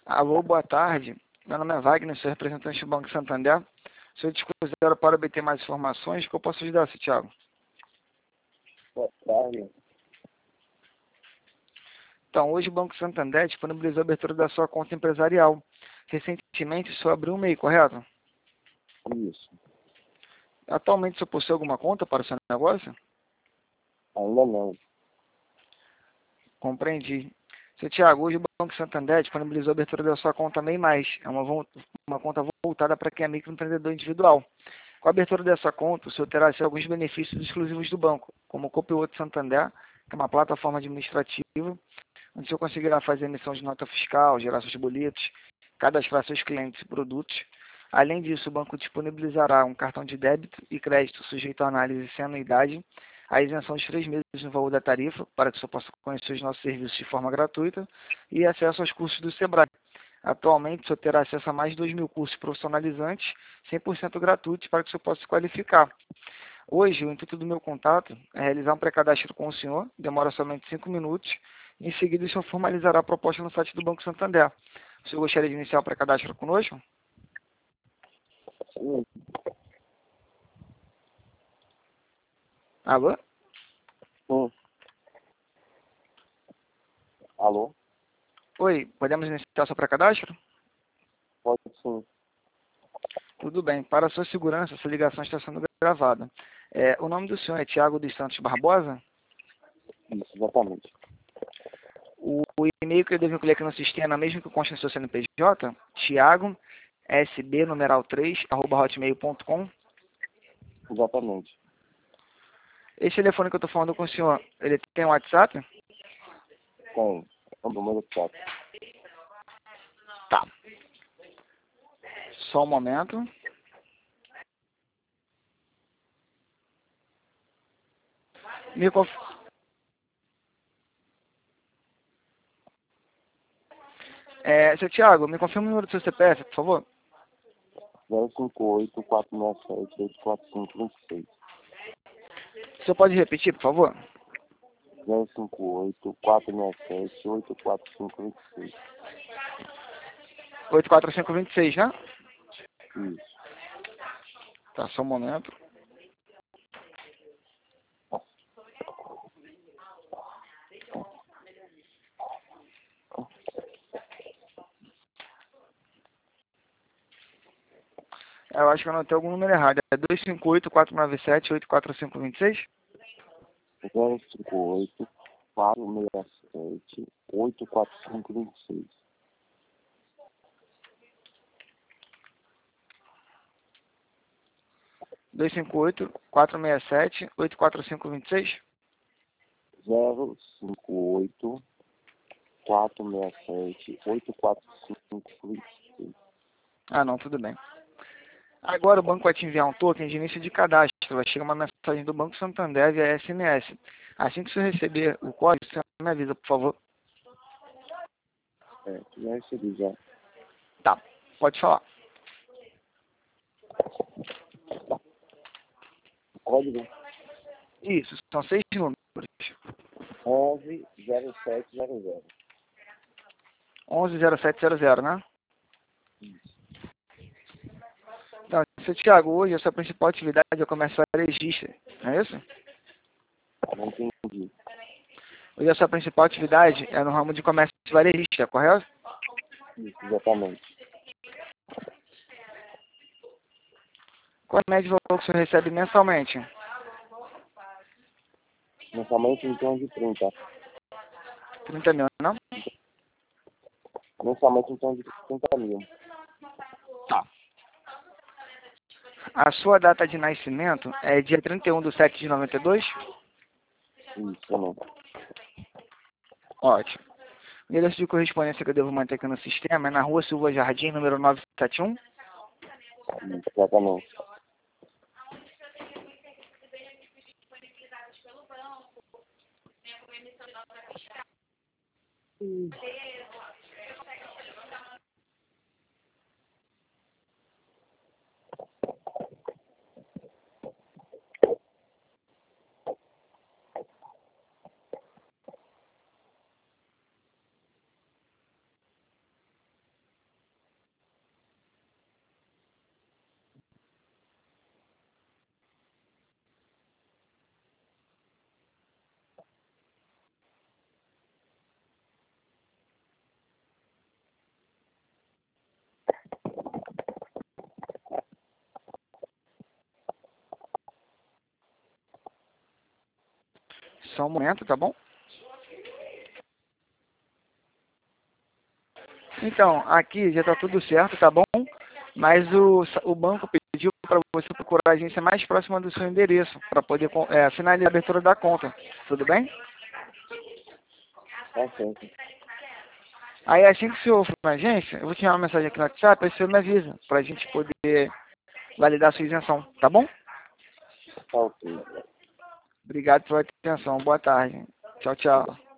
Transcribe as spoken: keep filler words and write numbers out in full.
Alô, boa tarde. Meu nome é Wagner, sou representante do Banco Santander. Se eu te considero para obter mais informações, que eu posso ajudar, seu Thiago? Boa tarde. Então, hoje o Banco Santander disponibilizou a abertura da sua conta empresarial. Recentemente, o senhor abriu um MEI, correto? Isso. Atualmente, o senhor possui alguma conta para o seu negócio? Ainda não. Compreendi. Seu Thiago, hoje o Banco Santander disponibilizou a abertura da sua conta MEI Mais. É uma, vo- uma conta voltada para quem é microempreendedor individual. Com a abertura dessa conta, o senhor terá acesso a alguns benefícios exclusivos do banco, como o Copilot Santander, que é uma plataforma administrativa, onde o senhor conseguirá fazer emissão de nota fiscal, gerar seus boletos, cadastrar seus clientes e produtos. Além disso, o banco disponibilizará um cartão de débito e crédito sujeito à análise sem anuidade, a isenção de três meses no valor da tarifa, para que o senhor possa conhecer os nossos serviços de forma gratuita, e acesso aos cursos do Sebrae. Atualmente, o senhor terá acesso a mais de dois mil cursos profissionalizantes, cem por cento gratuitos, para que o senhor possa se qualificar. Hoje, o intuito do meu contato é realizar um pré-cadastro com o senhor, demora somente cinco minutos, e em seguida o senhor formalizará a proposta no site do Banco Santander. O senhor gostaria de iniciar o pré-cadastro conosco? Sim. Alô? Sim. Alô? Oi, podemos iniciar o seu pré-cadastro? Pode sim. Tudo bem. Para a sua segurança, essa ligação está sendo gravada. É, o nome do senhor é Tiago dos Santos Barbosa? Isso, exatamente. O, o e-mail que eu devo incluir aqui no sistema, mesmo que conste no seu C N P J, Tiago, S B, numeral três, arroba hotmail ponto com. Exatamente. Esse telefone que eu estou falando com o senhor, ele tem WhatsApp? Tem. É o número quatro. Tá. Só um momento. Me conf... é, seu Tiago, me confirma o número do seu C P F, por favor. zero cinco oito, quatro seis sete, oito quatro cinco, dois seis. O senhor pode repetir, por favor? zero cinco oito, quatro seis sete, oito quatro cinco, dois seis. oito quatro cinco dois seis, né? Isso. Tá, só um momento. Eu acho que eu anotei algum número errado. É dois cinco oito, quatro nove sete, oito quatro cinco dois seis? zero cinco oito, quatro seis sete, oito quatro cinco, dois seis. dois cinco oito, quatro seis sete, oito quatro cinco dois seis? zero cinco oito, quatro seis sete, oito quatro cinco, dois seis. Ah, não, tudo bem. Agora o banco vai te enviar um token de início de cadastro. Vai chegar uma mensagem do Banco Santander via S M S. Assim que você receber o código, você me avisa, por favor. É, já recebi já. Tá, pode falar. Código Isso, são seis números. onze zero sete zero zero. onze zero sete zero zero, né? Então, seu Thiago, hoje a sua principal atividade é o comércio varejista, não é isso? Não entendi. Hoje a sua principal atividade é no ramo de comércio varejista, correto? Isso, exatamente. Qual é a média de valor que o senhor recebe mensalmente? Mensalmente em torno de trinta. trinta mil, não? Mensalmente em torno de trinta mil. Tá. A sua data de nascimento é dia trinta e um de sete de noventa e dois? Isso, também. Ótimo. O endereço de correspondência que eu devo manter aqui no sistema é na rua Silva Jardim, número novecentos e setenta e um. Isso, exatamente. Hum. Só um momento, tá bom? Então, aqui já está tudo certo, tá bom? Mas o, o banco pediu para você procurar a agência mais próxima do seu endereço, para poder é, finalizar a abertura da conta. Tudo bem? Tá certo. Aí assim que o senhor for na agência, eu vou te mandar uma mensagem aqui no WhatsApp, aí o senhor me avisa, para a gente poder validar a sua isenção, tá bom? Tá ok. Obrigado pela atenção, boa tarde. Tchau, tchau.